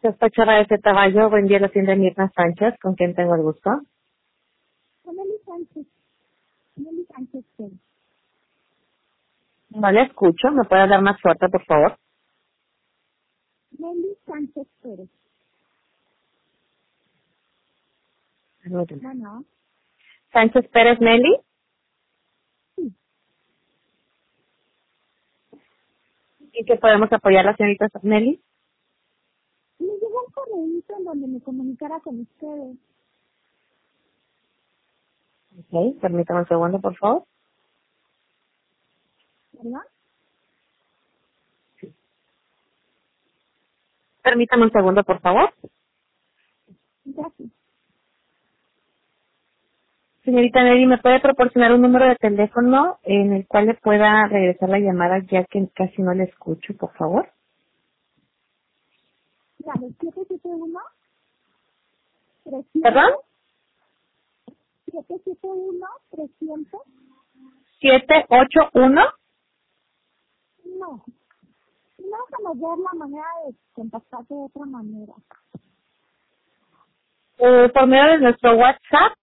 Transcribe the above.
Despachera de Caballo, buen día, la tienda Mirna Sánchez, con quien tengo el gusto. Nelly Sánchez. Nelly Sánchez Pérez. No le escucho, ¿me puede hablar más fuerte, por favor? Nelly Sánchez Pérez. Permítame. Bueno, Sánchez Pérez Nelly. sí. ¿Y que podemos apoyar a la señorita Nelly? Me llegó un correo en donde me comunicara con ustedes, Ok, permítame un segundo, por favor. ¿verdad? Permítame un segundo, por favor. Gracias. Señorita Nelly, ¿me puede proporcionar un número de teléfono en el cual le pueda regresar la llamada, ya que casi no le escucho, por favor? Claro, 771 300 ¿Perdón? 771 300. 781. No. No vamos a ver la manera de contactarte de otra manera. Por medio de nuestro WhatsApp.